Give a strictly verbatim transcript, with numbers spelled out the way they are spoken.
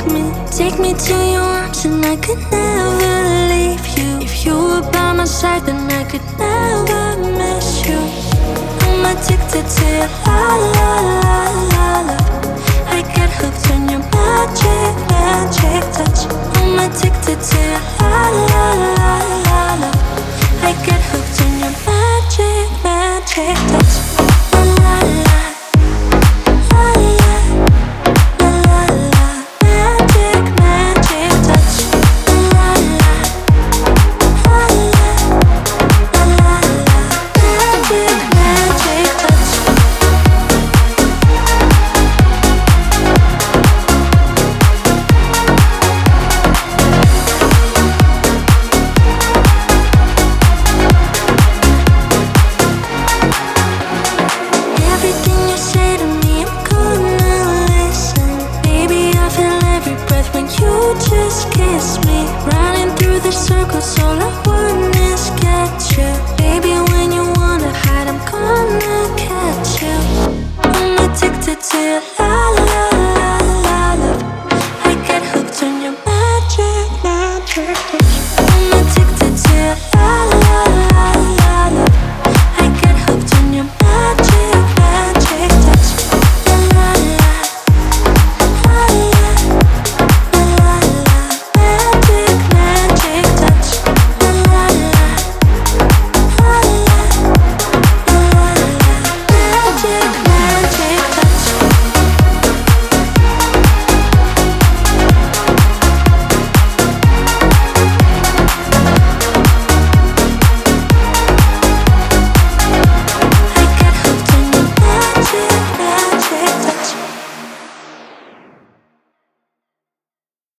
me. Take me to your arms and I could never leave you. If you were by my side then I could never miss you. I'm addicted to your la la la la love. I get hooked on your magic, magic touch. I'm addicted to your la la la la love. I get hooked on your magic, magic touch. La la la. Till